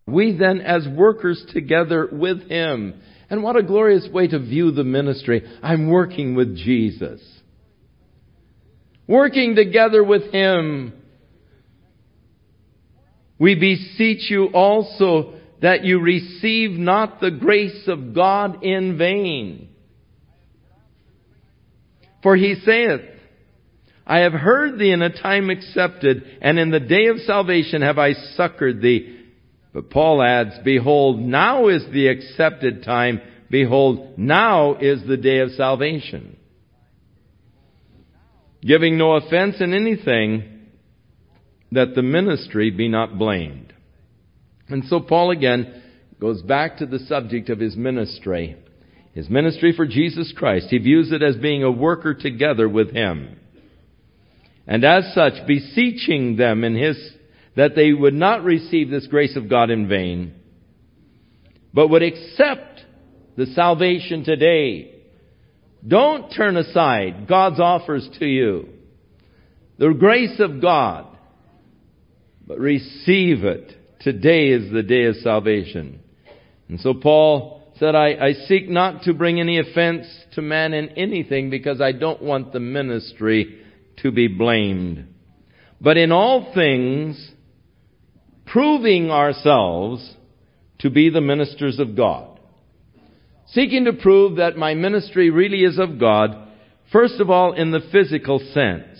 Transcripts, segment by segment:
We then as workers together with Him. And what a glorious way to view the ministry. I'm working with Jesus. Working together with Him. We beseech you also that you receive not the grace of God in vain. For He saith, I have heard thee in a time accepted, and in the day of salvation have I succored thee. But Paul adds, behold, now is the accepted time. Behold, now is the day of salvation. Giving no offense in anything, that the ministry be not blamed. And so Paul again goes back to the subject of his ministry. His ministry for Jesus Christ. He views it as being a worker together with Him. And as such, beseeching them that they would not receive this grace of God in vain, but would accept the salvation today. Don't turn aside God's offers to you. The grace of God. But receive it. Today is the day of salvation. And so Paul said, I seek not to bring any offense to man in anything, because I don't want the ministry to be blamed. But in all things, proving ourselves to be the ministers of God. Seeking to prove that my ministry really is of God, first of all in the physical sense.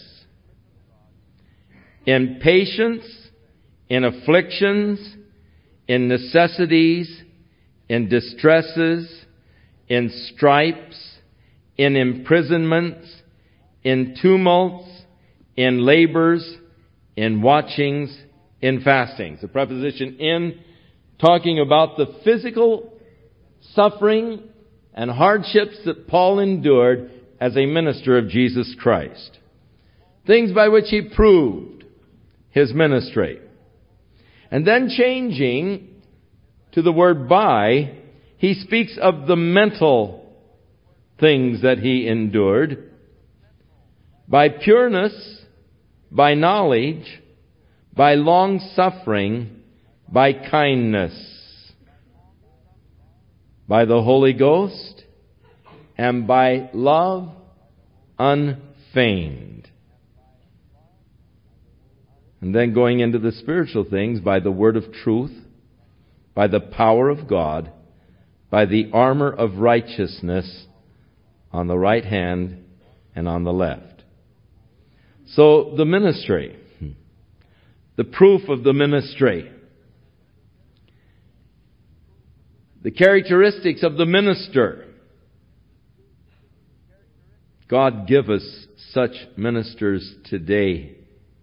In patience, in afflictions, in necessities, in distresses, in stripes, in imprisonments, in tumults, in labors, in watchings, in fastings. The preposition in, talking about the physical suffering and hardships that Paul endured as a minister of Jesus Christ. Things by which he proved his ministry. And then changing to the word by, he speaks of the mental things that he endured. By pureness, by knowledge, by long suffering, by kindness, by the Holy Ghost, and by love unfeigned. And then going into the spiritual things, by the word of truth, by the power of God, by the armor of righteousness on the right hand and on the left. So the ministry, the proof of the ministry, the characteristics of the minister. God give us such ministers today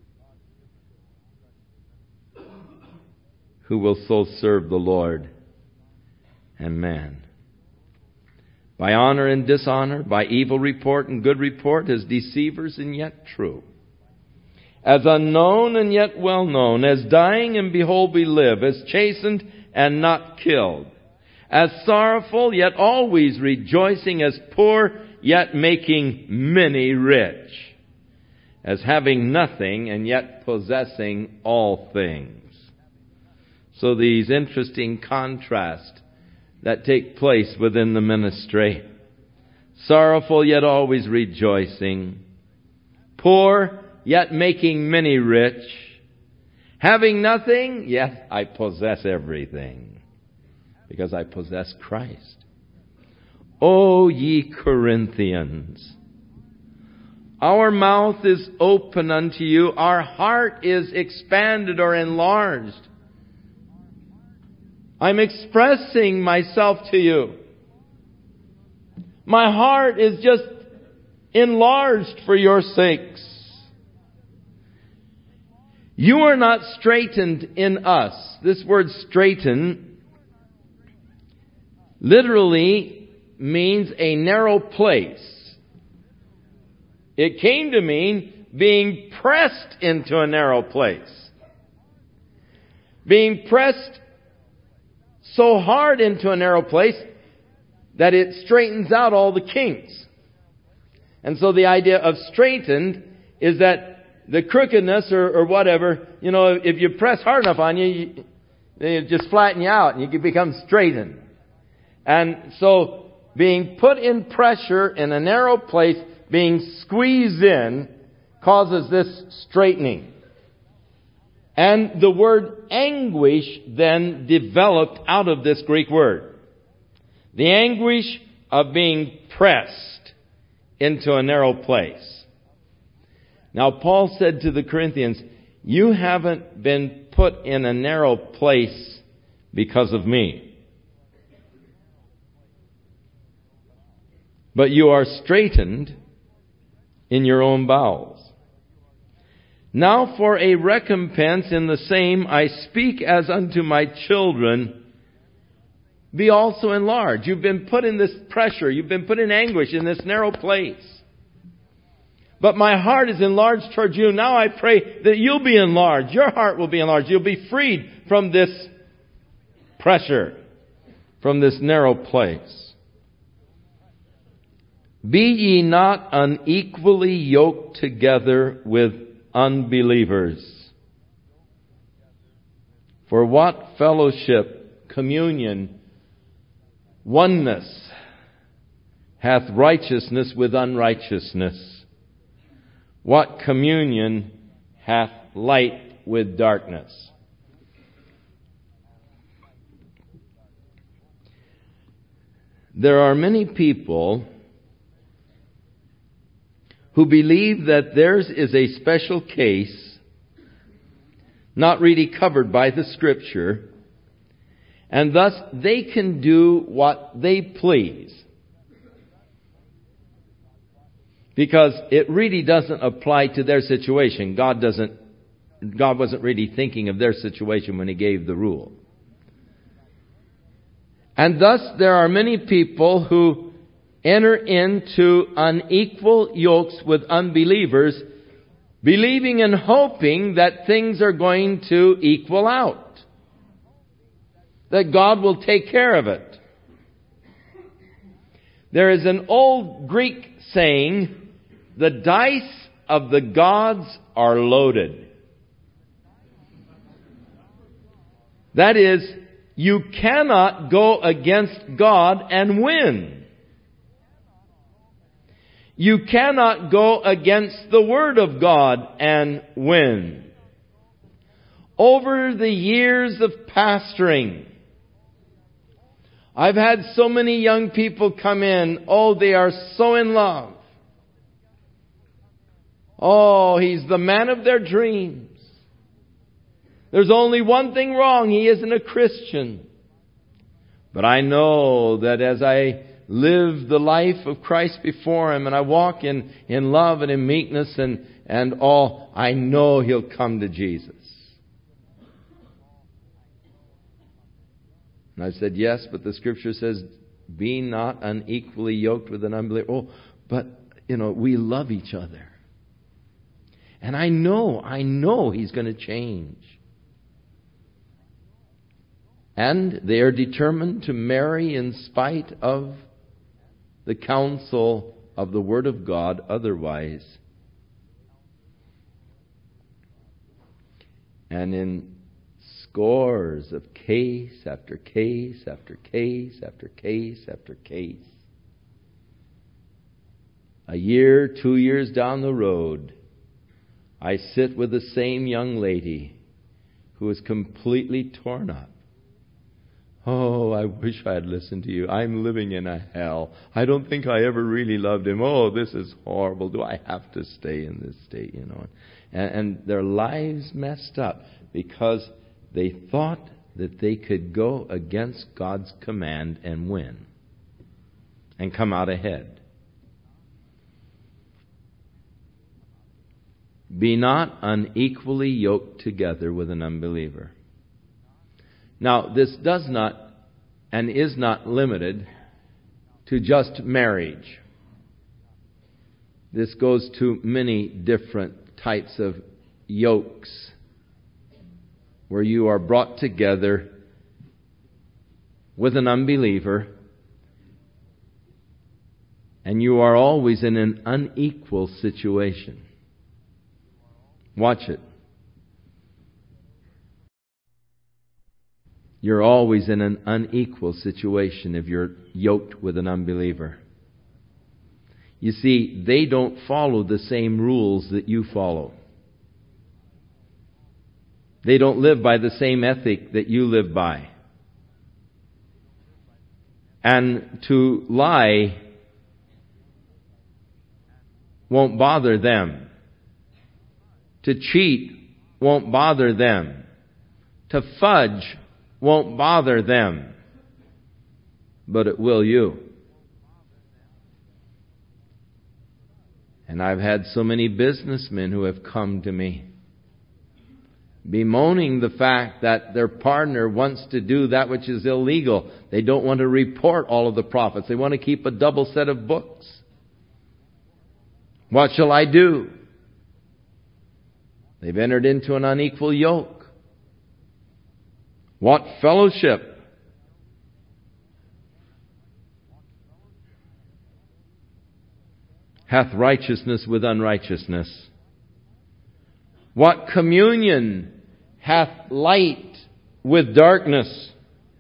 who will so serve the Lord and man. By honor and dishonor, by evil report and good report, as deceivers and yet true. As unknown and yet well known, as dying and behold we live, as chastened and not killed, as sorrowful yet always rejoicing, as poor yet making many rich, as having nothing and yet possessing all things. So these interesting contrasts that take place within the ministry. Sorrowful yet always rejoicing. Poor yet making many rich. Having nothing, yet I possess everything. Because I possess Christ. O ye Corinthians, our mouth is open unto you. Our heart is expanded or enlarged. I'm expressing myself to you. My heart is just enlarged for your sakes. You are not straitened in us. This word straiten literally means a narrow place. It came to mean being pressed into a narrow place. Being pressed so hard into a narrow place that it straightens out all the kinks. And so the idea of straightened is that the crookedness or whatever, if you press hard enough on you, They just flatten you out and you can become straightened. And so being put in pressure in a narrow place, being squeezed in, causes this straightening. And the word anguish then developed out of this Greek word. The anguish of being pressed into a narrow place. Now Paul said to the Corinthians, you haven't been put in a narrow place because of me, but you are straightened in your own bowels. Now for a recompense in the same I speak as unto my children, be also enlarged. You've been put in this pressure. You've been put in anguish in this narrow place. But my heart is enlarged towards you. Now I pray that you'll be enlarged. Your heart will be enlarged. You'll be freed from this pressure, from this narrow place. Be ye not unequally yoked together with unbelievers. For what fellowship, communion, oneness hath righteousness with unrighteousness? What communion hath light with darkness? There are many people who believe that theirs is a special case, not really covered by the Scripture, and thus they can do what they please. Because it really doesn't apply to their situation. God wasn't really thinking of their situation when He gave the rule. And thus there are many people who enter into unequal yokes with unbelievers, believing and hoping that things are going to equal out. That God will take care of it. There is an old Greek saying, the dice of the gods are loaded. That is, you cannot go against God and win. You cannot go against the Word of God and win. Over the years of pastoring, I've had so many young people come in. Oh, they are so in love. Oh, he's the man of their dreams. There's only one thing wrong. He isn't a Christian. But I know that as I live the life of Christ before Him and I walk in love and in meekness and all, I know he'll come to Jesus. And I said, yes, but the Scripture says, be not unequally yoked with an unbeliever. Oh, but, we love each other. And I know He's going to change. And they are determined to marry in spite of the counsel of the Word of God otherwise. And in scores of case after case after case after case after case, a year, 2 years down the road, I sit with the same young lady who is completely torn up. Oh, I wish I had listened to you. I'm living in a hell. I don't think I ever really loved him. Oh, this is horrible. Do I have to stay in this state, And their lives messed up because they thought that they could go against God's command and win and come out ahead. Be not unequally yoked together with an unbeliever. Now, this does not and is not limited to just marriage. This goes to many different types of yokes where you are brought together with an unbeliever and you are always in an unequal situation. Watch it. you're always in an unequal situation if you're yoked with an unbeliever. You see, they don't follow the same rules that you follow. They don't live by the same ethic that you live by. And to lie won't bother them. To cheat won't bother them. To fudge won't bother them. But it will you. And I've had so many businessmen who have come to me bemoaning the fact that their partner wants to do that which is illegal. They don't want to report all of the profits. They want to keep a double set of books. What shall I do? They've entered into an unequal yoke. What fellowship hath righteousness with unrighteousness? What communion hath light with darkness?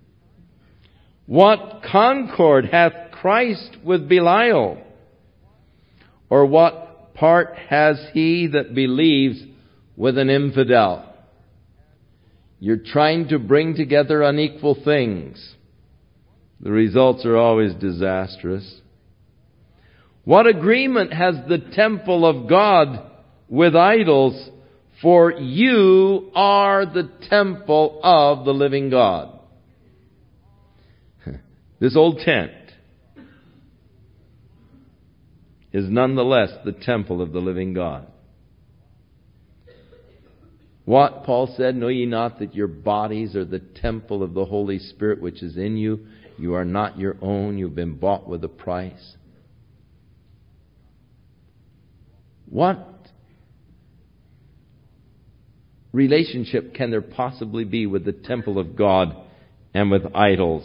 What concord hath Christ with Belial? Or what part has he that believes with an infidel? You're trying to bring together unequal things. The results are always disastrous. What agreement has the temple of God with idols? For you are the temple of the living God. This old tent is nonetheless the temple of the living God. What Paul said, know ye not that your bodies are the temple of the Holy Spirit which is in you? You are not your own. You've been bought with a price. What relationship can there possibly be with the temple of God and with idols?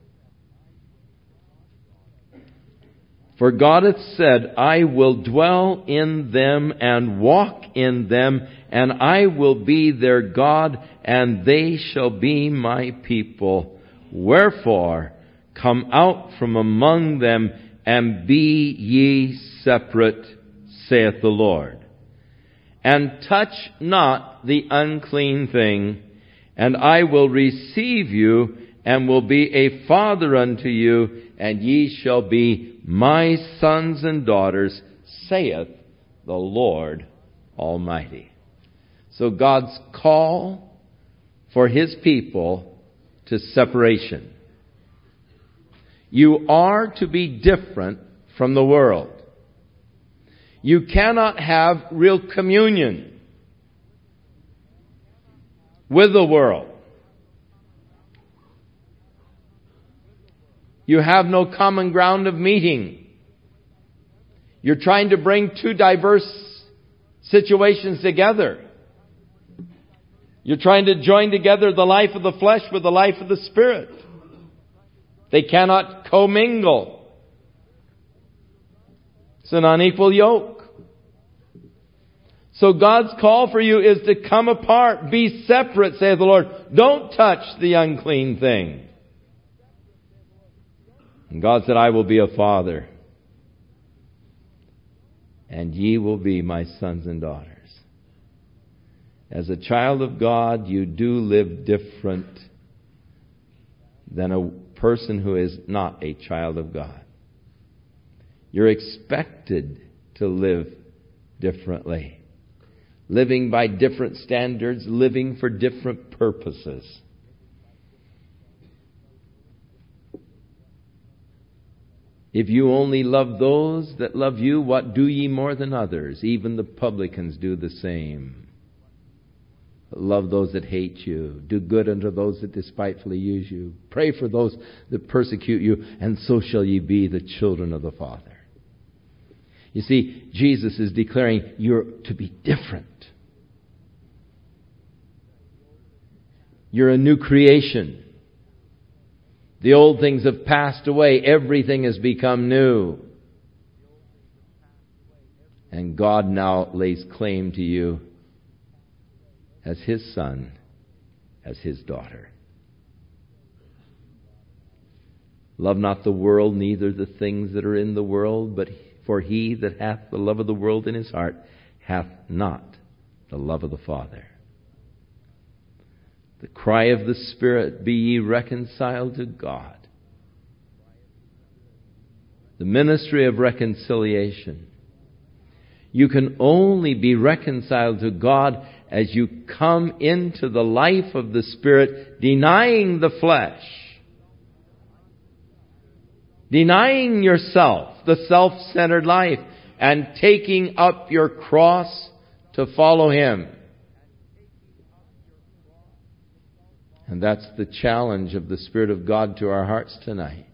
For God hath said, I will dwell in them and walk in them, and I will be their God, and they shall be my people. Wherefore, come out from among them, and be ye separate, saith the Lord. And touch not the unclean thing, and I will receive you, and will be a father unto you, and ye shall be my sons and daughters, saith the Lord Almighty. So God's call for His people to separation. You are to be different from the world. You cannot have real communion with the world. You have no common ground of meeting. You're trying to bring two diverse situations together. You're trying to join together the life of the flesh with the life of the Spirit. They cannot commingle. It's an unequal yoke. So God's call for you is to come apart, be separate, saith the Lord. Don't touch the unclean thing. And God said, I will be a father, and ye will be my sons and daughters. As a child of God, you do live different than a person who is not a child of God. You're expected to live differently. Living by different standards, living for different purposes. If you only love those that love you, what do ye more than others? Even the publicans do the same. Love those that hate you. Do good unto those that despitefully use you. Pray for those that persecute you, and so shall ye be the children of the Father. You see, Jesus is declaring you're to be different. You're a new creation. The old things have passed away. Everything has become new. And God now lays claim to you as His son, as His daughter. Love not the world, neither the things that are in the world, but for he that hath the love of the world in his heart hath not the love of the Father. The cry of the Spirit, be ye reconciled to God. The ministry of reconciliation. You can only be reconciled to God as you come into the life of the Spirit, denying the flesh. Denying yourself, the self-centered life, and taking up your cross to follow Him. And that's the challenge of the Spirit of God to our hearts tonight.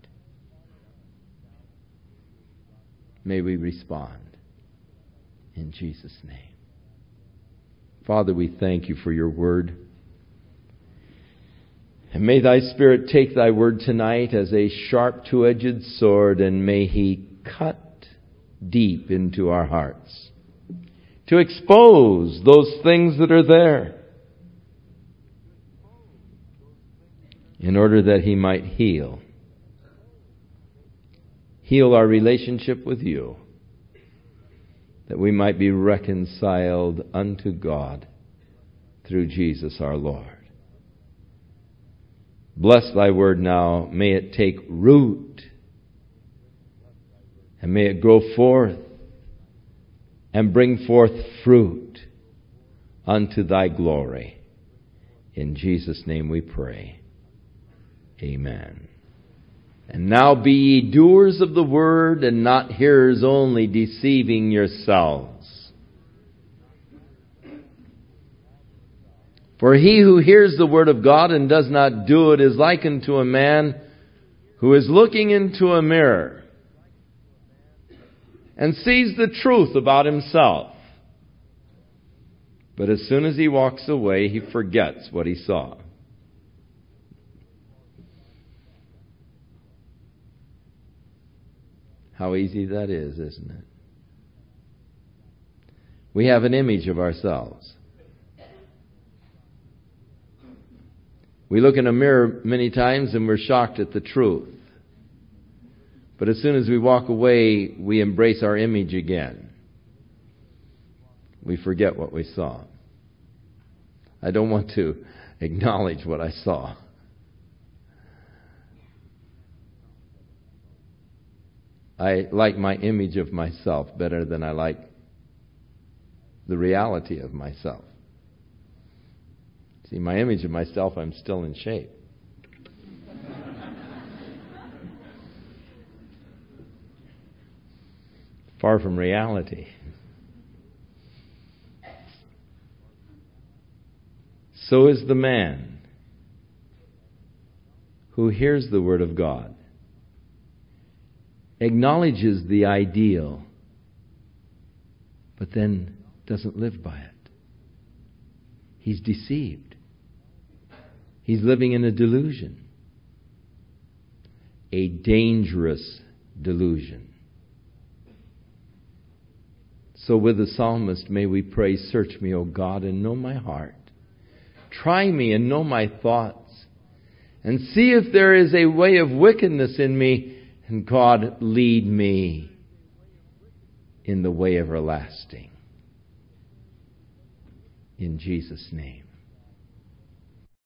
May we respond in Jesus' name. Father, we thank you for your word. And may thy Spirit take thy word tonight as a sharp two-edged sword, and may he cut deep into our hearts to expose those things that are there, in order that he might heal our relationship with you, that we might be reconciled unto God through Jesus our Lord. Bless thy word now. May it take root, and may it grow forth and bring forth fruit unto thy glory. In Jesus' name we pray. Amen. And now be ye doers of the word, and not hearers only, deceiving yourselves. For he who hears the word of God and does not do it is likened to a man who is looking into a mirror and sees the truth about himself. But as soon as he walks away, he forgets what he saw. How easy that is, isn't it? We have an image of ourselves. We look in a mirror many times and we're shocked at the truth. But as soon as we walk away, we embrace our image again. We forget what we saw. I don't want to acknowledge what I saw. I like my image of myself better than I like the reality of myself. See, my image of myself, I'm still in shape. Far from reality. So is the man who hears the word of God, acknowledges the ideal, but then doesn't live by it. He's deceived. He's living in a delusion. A dangerous delusion. So with the psalmist, may we pray, search me, O God, and know my heart. Try me and know my thoughts. And see if there is a way of wickedness in me. And God, lead me in the way everlasting. In Jesus' name.